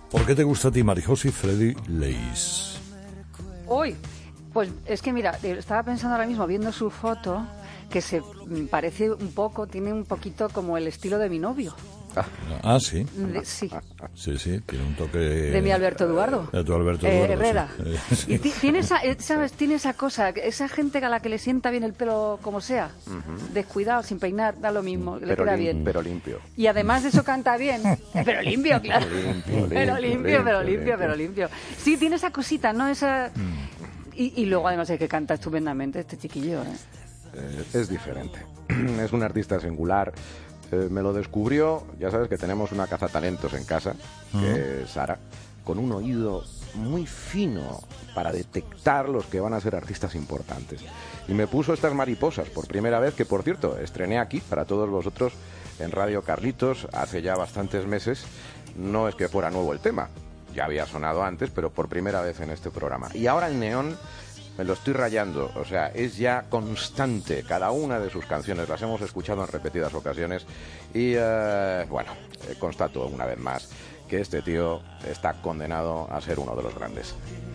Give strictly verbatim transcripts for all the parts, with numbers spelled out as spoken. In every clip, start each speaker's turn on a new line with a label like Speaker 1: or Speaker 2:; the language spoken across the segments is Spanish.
Speaker 1: ¿Por qué te gusta a ti, Marijosi, Freddie Leis?
Speaker 2: Hoy, pues es que mira, estaba pensando ahora mismo, viendo su foto, que se parece un poco, tiene un poquito como el estilo de mi novio.
Speaker 1: Ah, sí.
Speaker 2: De, sí.
Speaker 1: Sí, sí, tiene un toque...
Speaker 2: De mi Alberto Eduardo.
Speaker 1: De tu Alberto
Speaker 2: eh,
Speaker 1: Eduardo,
Speaker 2: Herrera.
Speaker 1: Sí. Sí.
Speaker 2: Y tiene esa, ¿sabes? Tiene esa cosa, esa gente a la que le sienta bien el pelo como sea, uh-huh. descuidado, sin peinar, da lo mismo, le
Speaker 3: pero
Speaker 2: queda
Speaker 3: lim-
Speaker 2: bien.
Speaker 3: Pero limpio.
Speaker 2: Y además de eso canta bien. Pero limpio, claro.
Speaker 3: Limpio, limpio,
Speaker 2: pero limpio,
Speaker 3: limpio,
Speaker 2: pero limpio,
Speaker 3: limpio.
Speaker 2: pero limpio. Sí, tiene esa cosita, ¿no? Esa... Y, y luego además es que canta estupendamente este chiquillo, ¿eh?
Speaker 3: Eh, es diferente. Es un artista singular. Eh, me lo descubrió, ya sabes que tenemos una cazatalentos en casa, que uh-huh. es Sara, con un oído muy fino para detectar los que van a ser artistas importantes. Y me puso estas mariposas por primera vez, que por cierto, estrené aquí para todos vosotros en Radio Carlitos hace ya bastantes meses. No es que fuera nuevo el tema, ya había sonado antes, pero por primera vez en este programa. Y ahora el neón me lo estoy rayando, o sea, es ya constante. Cada una de sus canciones las hemos escuchado en repetidas ocasiones y, eh, bueno, eh, constato una vez más que este tío está condenado a ser uno de los grandes.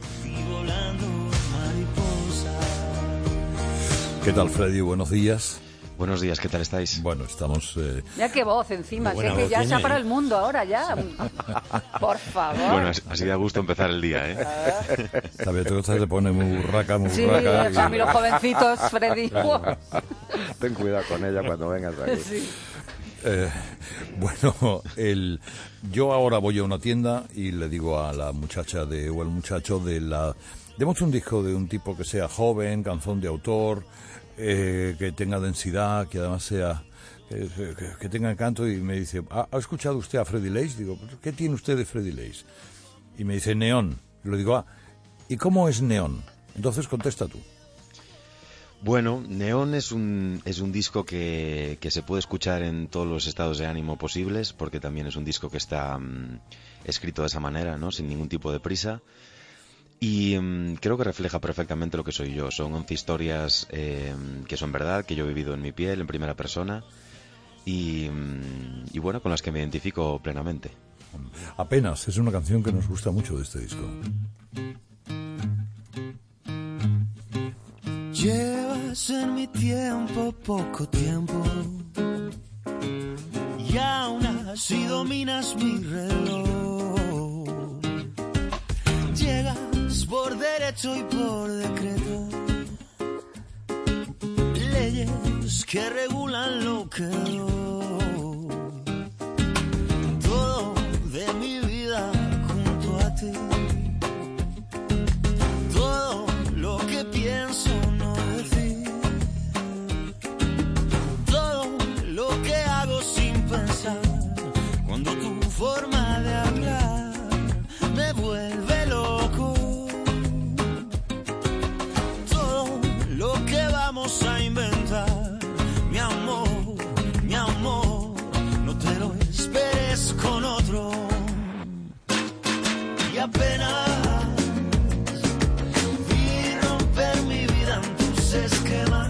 Speaker 1: ¿Qué tal, Freddy? Buenos días.
Speaker 4: Buenos días, ¿qué tal estáis?
Speaker 1: Bueno, estamos... Eh...
Speaker 2: Ya qué voz encima, que, que ya se ha para el mundo ahora, ya. Por favor.
Speaker 4: Bueno, así da gusto empezar el día, ¿eh?
Speaker 1: Está bien, tú se pone muy burraca, muy
Speaker 2: sí,
Speaker 1: burraca.
Speaker 2: Sí, para mí los jovencitos, Freddy.
Speaker 1: Claro.
Speaker 3: Ten cuidado con ella cuando vengas aquí.
Speaker 2: Sí.
Speaker 1: Eh, bueno, el, yo ahora voy a una tienda y le digo a la muchacha de, o el muchacho de la... Demos un disco de un tipo que sea joven, canción de autor... Eh, que tenga densidad, que además sea que, que, que tenga encanto. Y me dice, ¿ha, ¿ha escuchado usted a Freddie Leis? Digo, ¿qué tiene usted de Freddie Leis? Y me dice, neón. Y le digo, ah, ¿y cómo es neón? Entonces contesta tú.
Speaker 4: Bueno, Neón es un es un disco que, que se puede escuchar en todos los estados de ánimo posibles, porque también es un disco que está um, escrito de esa manera, ¿no? Sin ningún tipo de prisa. Y um, creo que refleja perfectamente lo que soy yo. Son once historias eh, que son verdad, que yo he vivido en mi piel, en primera persona, y, um, y bueno, con las que me identifico plenamente.
Speaker 1: Apenas, es una canción que nos gusta mucho de este disco.
Speaker 5: Llevas en mi tiempo poco tiempo y aún así dominas mi reloj. Llegas por derecho y por decreto, leyes que regulan lo que doy. Todo de mi vida junto a ti, todo lo que pienso no decir, todo lo que hago sin pensar, cuando tu forma de hablar me vuelve loco. Todo lo que vamos a inventar, mi amor, mi amor, no te lo esperes con otro. Y apenas vi romper mi vida en tus esquemas,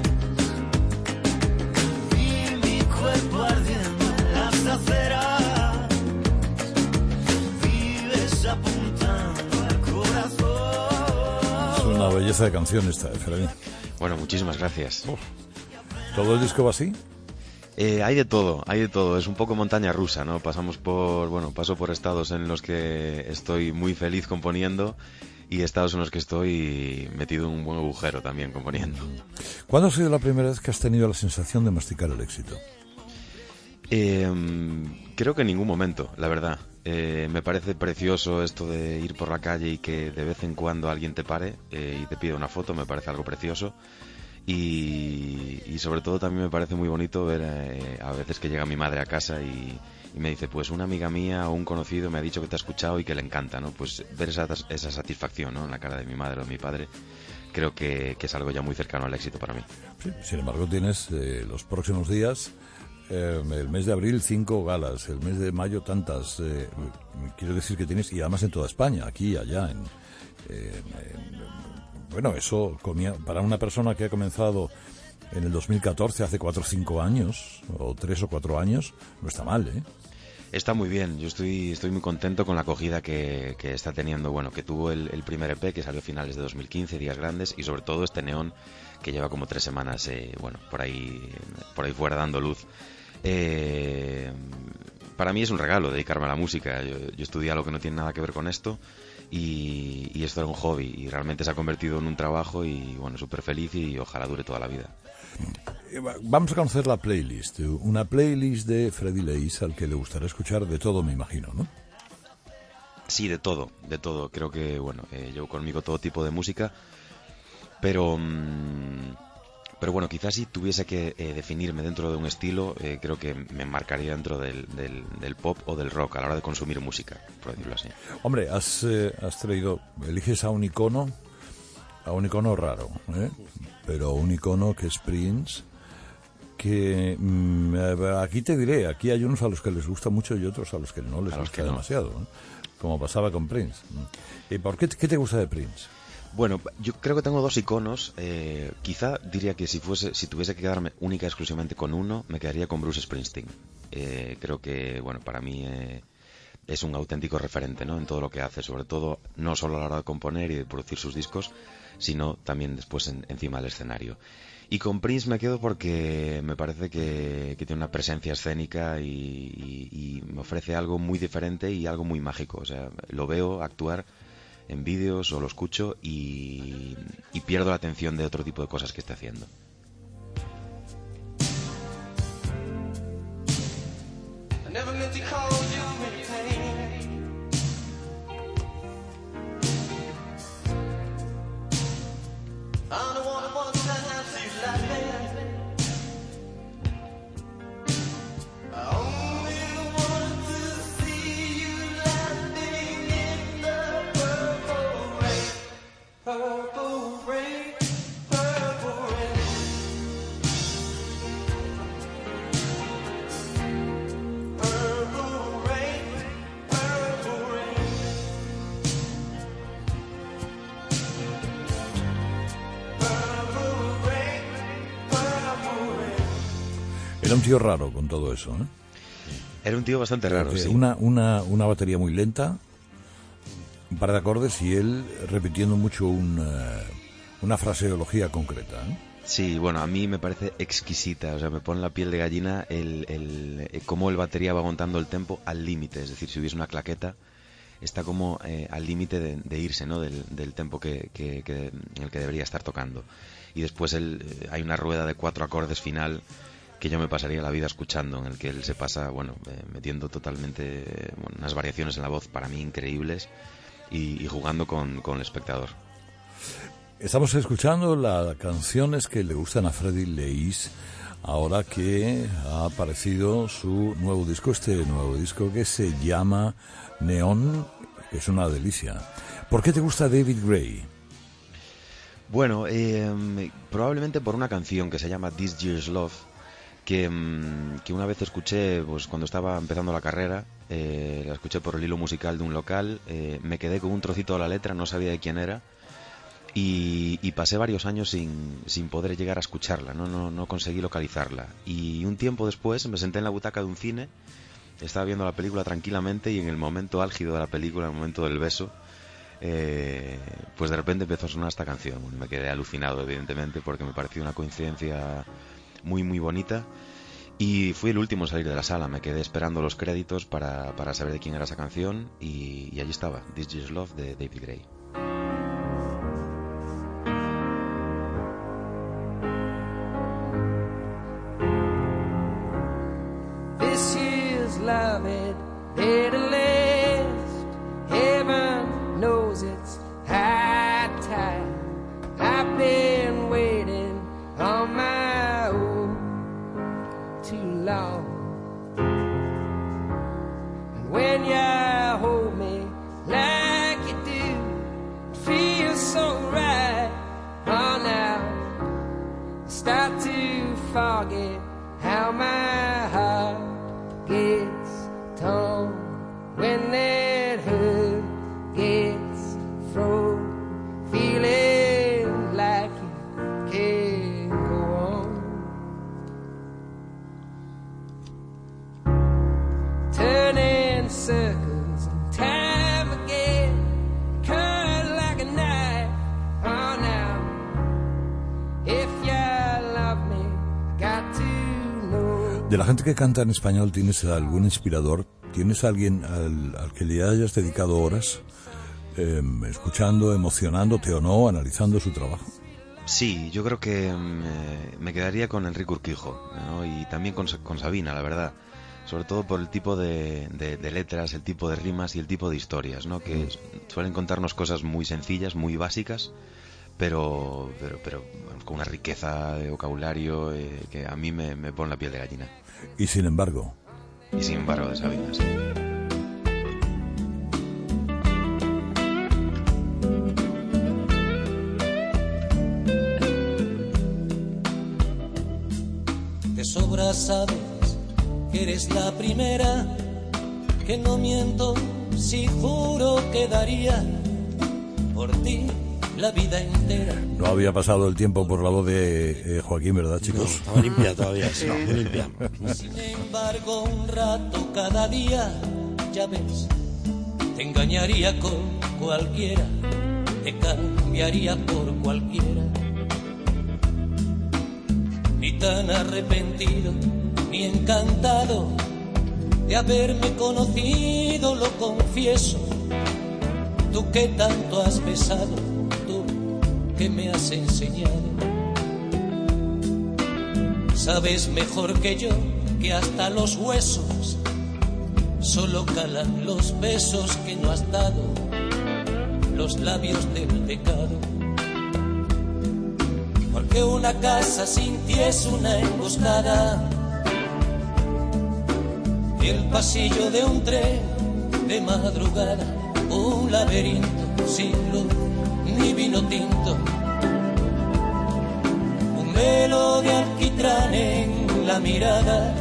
Speaker 5: vi mi cuerpo ardiendo en las aceras, vives apuntando al corazón.
Speaker 1: Es una belleza de canción esta, Efraín.
Speaker 4: Bueno, muchísimas gracias.
Speaker 1: Uf. ¿Todo el disco va así?
Speaker 4: Eh, hay de todo, hay de todo. Es un poco montaña rusa, ¿no? Pasamos por, bueno, paso por estados en los que estoy muy feliz componiendo y estados en los que estoy metido en un buen agujero también componiendo.
Speaker 1: ¿Cuándo ha sido la primera vez que has tenido la sensación de masticar el éxito?
Speaker 4: Eh, creo que en ningún momento, la verdad. Eh, me parece precioso esto de ir por la calle y que de vez en cuando alguien te pare eh, y te pida una foto, me parece algo precioso. Y, y sobre todo también me parece muy bonito ver eh, a veces que llega mi madre a casa y, y me dice, pues una amiga mía o un conocido me ha dicho que te ha escuchado y que le encanta, ¿no? Pues ver esa, esa satisfacción, ¿no? En la cara de mi madre o de mi padre, creo que, que es algo ya muy cercano al éxito para mí.
Speaker 1: Sí, sin embargo, tienes eh, los próximos días, eh, el mes de abril cinco galas, el mes de mayo tantas, eh, quiero decir que tienes, y además en toda España, aquí y allá, en, eh, en bueno, eso para una persona que ha comenzado en el dos mil catorce, hace cuatro o cinco años, o tres o cuatro años, no está mal, ¿eh?
Speaker 4: Está muy bien, yo estoy estoy muy contento con la acogida que, que está teniendo, bueno, que tuvo el, el primer E P que salió a finales de dos mil quince, Días Grandes, y sobre todo este Neón que lleva como tres semanas, eh, bueno, por ahí por ahí fuera dando luz. Eh, para mí es un regalo dedicarme a la música. Yo, yo estudié algo que no tiene nada que ver con esto y, y esto era un hobby y realmente se ha convertido en un trabajo y bueno, súper feliz y ojalá dure toda la vida.
Speaker 1: Vamos a conocer la playlist, una playlist de Freddy Leís al que le gustará escuchar de todo, me imagino, ¿no?
Speaker 4: Sí, de todo, de todo. Creo que, bueno, eh, llevo conmigo todo tipo de música, pero... Mmm, Pero bueno, quizás si tuviese que eh, definirme dentro de un estilo, eh, creo que me marcaría dentro del, del, del pop o del rock a la hora de consumir música, por decirlo así.
Speaker 1: Hombre, has, eh, has traído, eliges a un icono, a un icono raro, ¿eh? Pero un icono que es Prince, que mmm, aquí te diré, aquí hay unos a los que les gusta mucho y otros a los que no les gusta no. demasiado, ¿eh? Como pasaba con Prince. ¿Y por qué, qué te gusta de Prince?
Speaker 4: Bueno, yo creo que tengo dos iconos. Eh, quizá diría que si fuese, si tuviese que quedarme única y exclusivamente con uno, me quedaría con Bruce Springsteen. Eh, creo que, bueno, para mí eh, es un auténtico referente, ¿no? En todo lo que hace, sobre todo no solo a la hora de componer y de producir sus discos, sino también después en, encima del escenario. Y con Prince me quedo porque me parece que, que tiene una presencia escénica y, y, y me ofrece algo muy diferente y algo muy mágico. O sea, lo veo actuar en vídeos o lo escucho y, y pierdo la atención de otro tipo de cosas que esté haciendo.
Speaker 1: Era un tío raro con todo eso, ¿eh?
Speaker 4: Era un tío bastante raro, sí.
Speaker 1: Una, una, una batería muy lenta, un par de acordes y él repitiendo mucho un, uh, una fraseología concreta, ¿eh?
Speaker 4: Sí, bueno, a mí me parece exquisita, o sea, me pone la piel de gallina el, el, el cómo el batería va aguantando el tempo al límite, es decir, si hubiese una claqueta, está como eh, al límite de, de irse, ¿no? Del, del tempo que, que, que, en el que debería estar tocando. Y después él, eh, hay una rueda de cuatro acordes final que yo me pasaría la vida escuchando, en el que él se pasa, bueno, eh, metiendo totalmente eh, bueno, unas variaciones en la voz para mí increíbles y, y jugando con, con el espectador.
Speaker 1: Estamos escuchando las canciones que le gustan a Freddy Leís ahora que ha aparecido su nuevo disco, este nuevo disco que se llama Neón, que es una delicia. ¿Por qué te gusta David Gray?
Speaker 4: Bueno, eh, probablemente por una canción que se llama This Year's Love, que, que una vez escuché pues cuando estaba empezando la carrera, eh, la escuché por el hilo musical de un local, eh, me quedé con un trocito de la letra, no sabía de quién era y, y pasé varios años sin, sin poder llegar a escucharla, ¿no? No, no conseguí localizarla y un tiempo después me senté en la butaca de un cine, estaba viendo la película tranquilamente y en el momento álgido de la película, en el momento del beso, eh, pues de repente empezó a sonar esta canción. Me quedé alucinado, evidentemente, porque me pareció una coincidencia muy muy bonita y fui el último a salir de la sala, me quedé esperando los créditos para, para saber de quién era esa canción y, y allí estaba, This Year's Love de David Gray.
Speaker 6: This year's love it there to last, heaven knows it's high time, I've been waiting on my own too long. And when you hold me like you do, it feels so right. Oh, now I start to forget how my heart gets torn when circles and time again, cut like a knife. Oh, now, if you love me, got to know.
Speaker 1: De la gente que canta en español, ¿tienes algún inspirador? ¿Tienes alguien al, al que le hayas dedicado horas, eh, escuchando, emocionándote o no, analizando su trabajo?
Speaker 4: Sí, yo creo que me, me quedaría con Enrique Urquijo, ¿no? Y también con, con Sabina, la verdad. Sobre todo por el tipo de, de, de letras, el tipo de rimas y el tipo de historias, ¿no? Que suelen contarnos cosas muy sencillas, muy básicas, pero, pero, pero con una riqueza de vocabulario eh, que a mí me, me pone la piel de gallina.
Speaker 1: Y sin embargo...
Speaker 4: Y sin embargo, de Sabina, sí.
Speaker 7: De sobra sabes que eres la primera, que no miento si juro que daría por ti la vida entera.
Speaker 1: No había pasado el tiempo por la voz de eh, Joaquín, ¿verdad, chicos?
Speaker 8: No, estaba limpia todavía, sí, no, muy limpia.
Speaker 7: Sin embargo, un rato cada día, ya ves, te engañaría con cualquiera, te cambiaría por cualquiera. Ni tan arrepentido, ni encantado de haberme conocido, lo confieso. Tú que tanto has besado, tú que me has enseñado. Sabes mejor que yo que hasta los huesos solo calan los besos que no has dado, los labios del pecado. Porque una casa sin ti es una emboscada, y el pasillo de un tren de madrugada, un laberinto sin luz ni vino tinto, un velo de alquitrán en la mirada,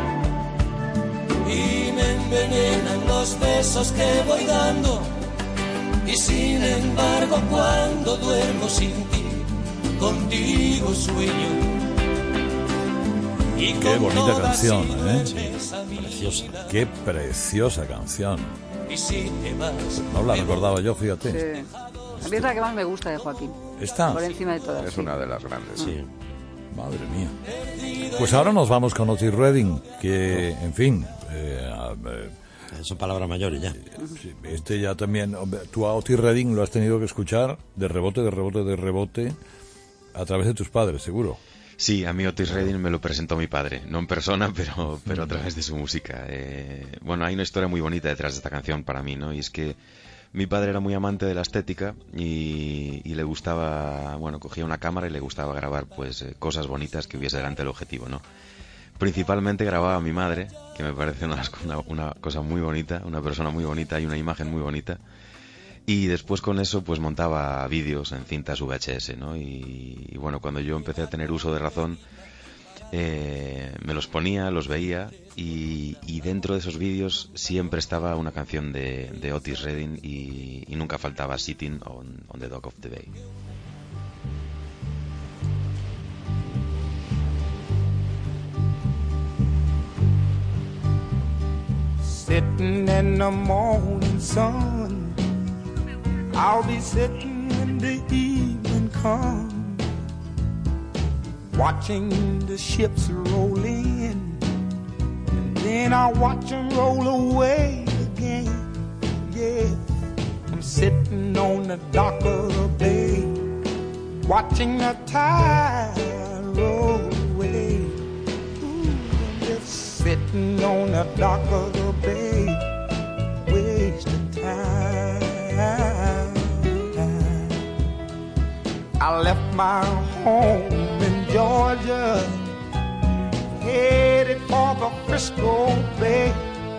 Speaker 7: y me envenenan los besos que voy dando, y sin embargo cuando duermo sin ti, contigo sueño. Y
Speaker 1: qué bonita canción, ¿eh?
Speaker 8: Preciosa.
Speaker 1: Qué preciosa canción.
Speaker 7: Y si te vas,
Speaker 1: No la recordaba yo, fíjate.
Speaker 2: Sí. A mí es la que más me gusta de Joaquín.
Speaker 1: ¿Está?
Speaker 2: Por encima de todas.
Speaker 3: Es
Speaker 2: sí.
Speaker 3: una de las grandes.
Speaker 8: Sí.
Speaker 1: Madre mía. Pues ahora nos vamos con Otis Redding, que, en fin... Eh, eh,
Speaker 8: Son palabras mayores ya.
Speaker 1: este ya también... Hombre, tú a Otis Redding lo has tenido que escuchar de rebote, de rebote, de rebote, a través de tus padres, seguro.
Speaker 4: Sí, a mí Otis Redding me lo presentó mi padre, no en persona, pero, pero a través de su música. Eh, bueno, hay una historia muy bonita detrás de esta canción para mí, ¿no? Y es que mi padre era muy amante de la estética y, y le gustaba, bueno, cogía una cámara y le gustaba grabar, pues, eh, cosas bonitas que hubiese delante del objetivo, ¿no? Principalmente grababa a mi madre, que me parece una, una, una cosa muy bonita, una persona muy bonita y una imagen muy bonita. Y después con eso pues montaba vídeos en cintas V H S, ¿no? Y, y bueno, cuando yo empecé a tener uso de razón, eh, me los ponía, los veía y, y dentro de esos vídeos siempre estaba una canción de, de Otis Redding y, y nunca faltaba Sitting on, on the Dock of the Bay.
Speaker 9: Sitting in the morning sun, I'll be sitting when the evening comes, watching the ships roll in, and then I'll watch them roll away again. Yeah, I'm sitting on the dock of the bay, watching the tide roll away. Ooh, I'm just sitting on the dock of the bay, wasting time. I left my home in Georgia, headed for the Frisco Bay,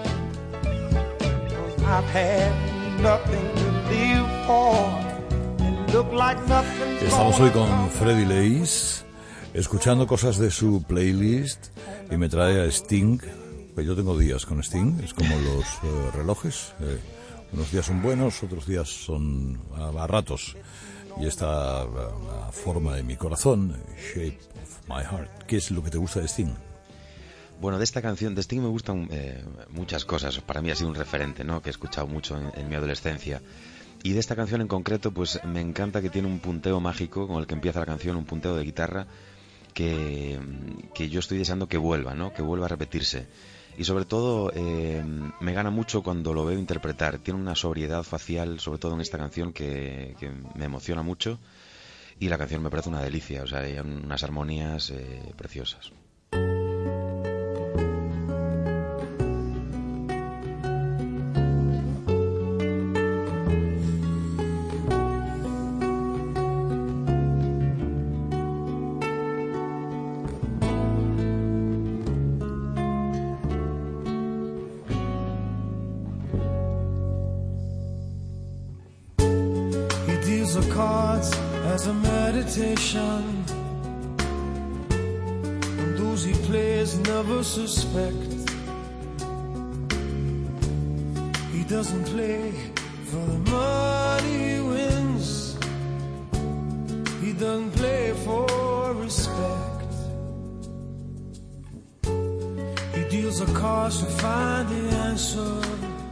Speaker 9: 'cause I've had nothing to live for, and look like nothing's
Speaker 1: Estamos hoy con
Speaker 9: gonna
Speaker 1: Freddie Lace, escuchando cosas de su playlist, y me trae a Sting. Pues yo tengo días con Sting, es como los eh, relojes. Eh, unos días son buenos, otros días son a, a ratos. Y esta uh, forma de mi corazón, Shape of My Heart. ¿Qué es lo que te gusta de Sting?
Speaker 4: Bueno, de esta canción, de Sting me gustan eh, muchas cosas. Para mí ha sido un referente, ¿no? Que he escuchado mucho en, en mi adolescencia. Y de esta canción en concreto, pues me encanta que tiene un punteo mágico con el que empieza la canción, un punteo de guitarra que, que yo estoy deseando que vuelva, ¿no? Que vuelva a repetirse. Y sobre todo eh, me gana mucho cuando lo veo interpretar. Tiene una sobriedad facial, sobre todo en esta canción, que, que me emociona mucho. Y la canción me parece una delicia, o sea, hay unas armonías eh, preciosas.
Speaker 10: As a meditation, and those he plays never suspect. He doesn't play for the money he wins. He doesn't play for respect. He deals the cards to find the answer.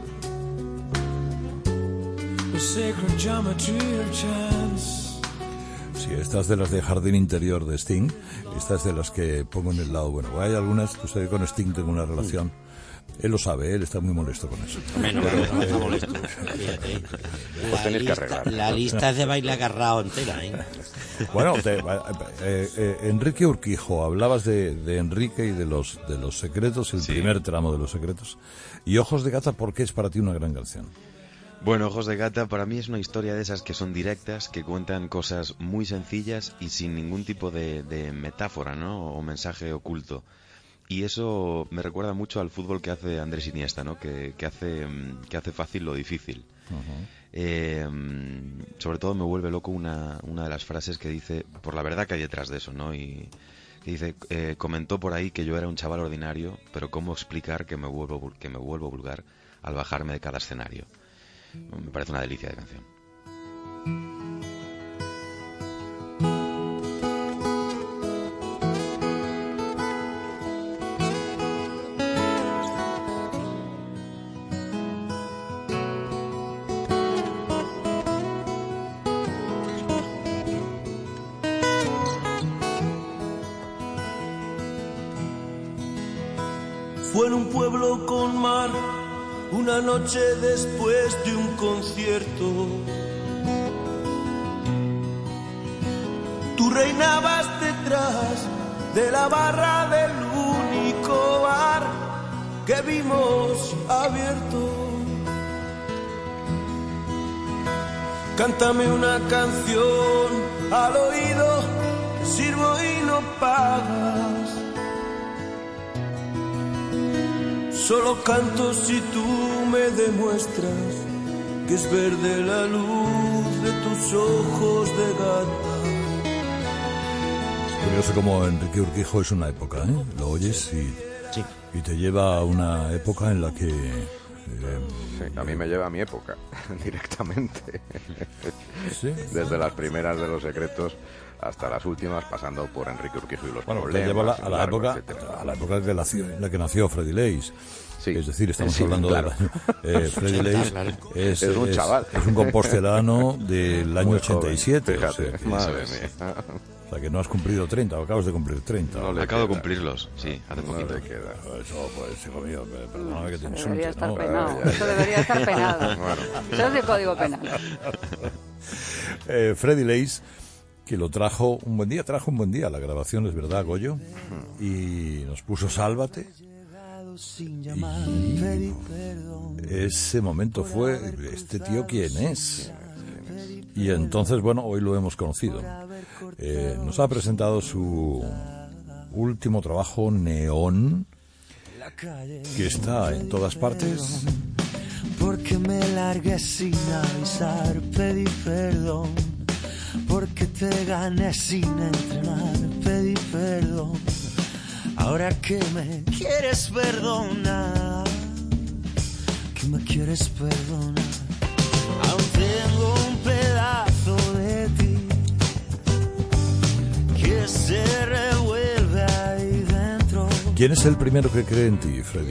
Speaker 10: The sacred geometry of chance.
Speaker 1: Sí, estas de las de Jardín Interior de Sting, estas de las que pongo en el lado bueno. Hay algunas, tú sabes, con Sting tengo una relación. Él lo sabe, él está muy molesto con eso.
Speaker 8: Menos, pero, no está molesto. Fíjate.
Speaker 3: Pues tenéis que arreglar.
Speaker 8: La lista es de baile agarrado entera, ¿eh?
Speaker 1: Bueno, te, eh, eh, Enrique Urquijo, hablabas de, de Enrique y de los de los secretos, el sí. primer tramo de los secretos. Y Ojos de Gata, ¿por qué es para ti una gran canción?
Speaker 4: Bueno, Ojos de Gata para mí es una historia de esas que son directas, que cuentan cosas muy sencillas y sin ningún tipo de, de metáfora, ¿no? O mensaje oculto. Y eso me recuerda mucho al fútbol que hace Andrés Iniesta, ¿no? Que, que hace que hace fácil lo difícil. Uh-huh. Eh, sobre todo me vuelve loco una, una de las frases que dice, por la verdad que hay detrás de eso, ¿no? Y que dice, eh, comentó por ahí que yo era un chaval ordinario, pero cómo explicar que me vuelvo que me vuelvo vulgar al bajarme de cada escenario. Me parece una delicia de canción.
Speaker 10: Fue en un pueblo con mar, una noche después de un concierto. Tú reinabas detrás de la barra del único bar que vimos abierto. Cántame una canción al oído, te sirvo y no pagas. Solo canto si tú me demuestras que es verde la luz de tus ojos de gata.
Speaker 1: Es curioso como Enrique Urquijo es una época, ¿eh? Lo oyes y, sí. y te lleva a una época en la que... Eh,
Speaker 3: sí, a mí me lleva a mi época, directamente.
Speaker 1: ¿Sí?
Speaker 3: Desde las primeras de Los Secretos hasta las últimas, pasando por Enrique Urquijo y los
Speaker 1: bueno,
Speaker 3: problemas.
Speaker 1: Bueno, te lleva a la, a la
Speaker 3: largo,
Speaker 1: época
Speaker 3: etcétera.
Speaker 1: a la época que nació, en la que nació Freddie Lace.
Speaker 3: Sí.
Speaker 1: Es decir, estamos
Speaker 3: sí,
Speaker 1: hablando
Speaker 3: claro.
Speaker 1: de... Eh, Freddie Lace es,
Speaker 3: es un
Speaker 1: es,
Speaker 3: chaval.
Speaker 1: Es un compostelano del año
Speaker 3: Muy
Speaker 1: ochenta y siete.
Speaker 3: Joven,
Speaker 1: o sea,
Speaker 3: fíjate, madre mía.
Speaker 1: O sea, que no has cumplido treinta, o acabas de cumplir treinta.
Speaker 4: No Acabo queda. de cumplirlos, sí, hace
Speaker 3: no
Speaker 4: poquito.
Speaker 3: Le queda.
Speaker 1: Eso, pues, hijo mío, perdóname que te insulte,
Speaker 2: debería estar
Speaker 1: ¿no?
Speaker 2: penado. Eso debería estar penado. Bueno. Eso es de código penal.
Speaker 1: eh, Freddie Lace, que lo trajo un buen día, trajo un buen día la grabación, es verdad, Goyo, y nos puso Sálvate. Y ese momento fue, ¿este tío quién es? Y entonces, bueno, hoy lo hemos conocido. Eh, nos ha presentado su último trabajo, Neón, que está en todas partes.
Speaker 10: Porque me largué sin avisar, pedí perdón. Porque te gané sin entrenar, pedí perdón. Ahora que me quieres perdonar, que me quieres perdonar, aún tengo un pedazo de ti que se revuelve ahí dentro.
Speaker 1: ¿Quién es el primero que cree en ti, Freddy?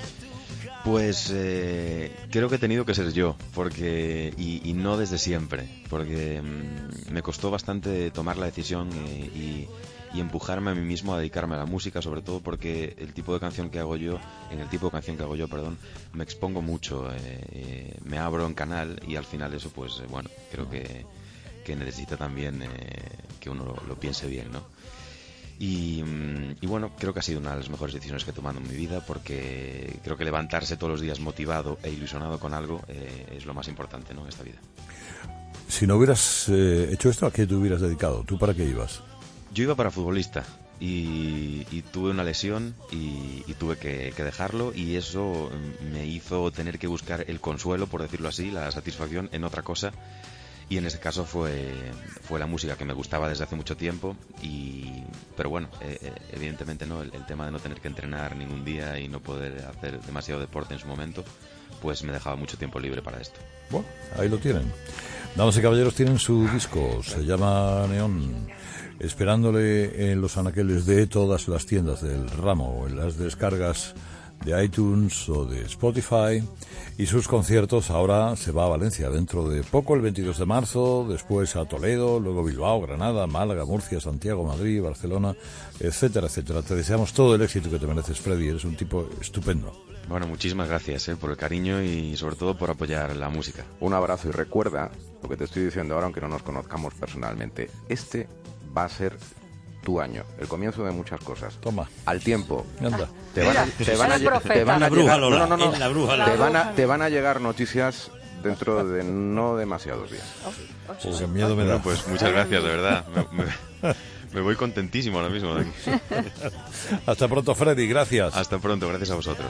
Speaker 4: Pues eh, creo que he tenido que ser yo, porque y, y no desde siempre, porque mmm, me costó bastante tomar la decisión eh, y, y empujarme a mí mismo a dedicarme a la música, sobre todo porque el tipo de canción que hago yo, en el tipo de canción que hago yo, perdón, me expongo mucho, eh, eh, me abro en canal y al final eso, pues eh, bueno, creo que, que necesita también eh, que uno lo, lo piense bien, ¿no? Y, y bueno, creo que ha sido una de las mejores decisiones que he tomado en mi vida, porque creo que levantarse todos los días motivado e ilusionado con algo eh, es lo más importante, ¿no?, en esta vida.
Speaker 1: Si no hubieras eh, hecho esto, ¿a qué te hubieras dedicado? ¿Tú para qué ibas?
Speaker 4: Yo iba para futbolista y, y tuve una lesión y, y tuve que, que dejarlo, y eso me hizo tener que buscar el consuelo, por decirlo así, la satisfacción en otra cosa. Y en ese caso fue, fue la música, que me gustaba desde hace mucho tiempo, y pero bueno, eh, evidentemente no el, el tema de no tener que entrenar ningún día y no poder hacer demasiado deporte en su momento, pues me dejaba mucho tiempo libre para esto.
Speaker 1: Bueno, ahí lo tienen. Damas y caballeros, tienen su disco, se llama Neón, esperándole en los anaqueles de todas las tiendas del ramo, en las descargas de iTunes o de Spotify, y sus conciertos. Ahora se va a Valencia dentro de poco, el veintidós de marzo, después a Toledo, luego Bilbao, Granada, Málaga, Murcia, Santiago, Madrid, Barcelona, etcétera, etcétera. Te deseamos todo el éxito que te mereces, Freddy, eres un tipo estupendo.
Speaker 4: Bueno, muchísimas gracias eh, por el cariño y sobre todo por apoyar la música.
Speaker 3: Un abrazo, y recuerda lo que te estoy diciendo ahora, aunque no nos conozcamos personalmente. Este va a ser tu año, el comienzo de muchas cosas.
Speaker 1: Toma.
Speaker 3: Al tiempo.
Speaker 1: Anda.
Speaker 3: Te van a, te van a, te van a llegar, no, no, no, no. Te van a, te van a llegar noticias dentro de no demasiados días.
Speaker 1: Oh, qué miedo me da.
Speaker 4: Bueno, pues muchas gracias, de verdad. Me, me, me voy contentísimo ahora mismo de aquí.
Speaker 1: Hasta pronto, Freddy, gracias.
Speaker 4: Hasta pronto, gracias a vosotros.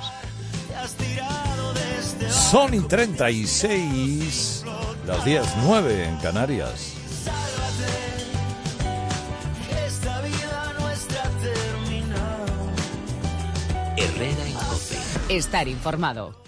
Speaker 1: Sony treinta y seis, las diez nueve en Canarias.
Speaker 11: Herrera en COPE. Estar informado.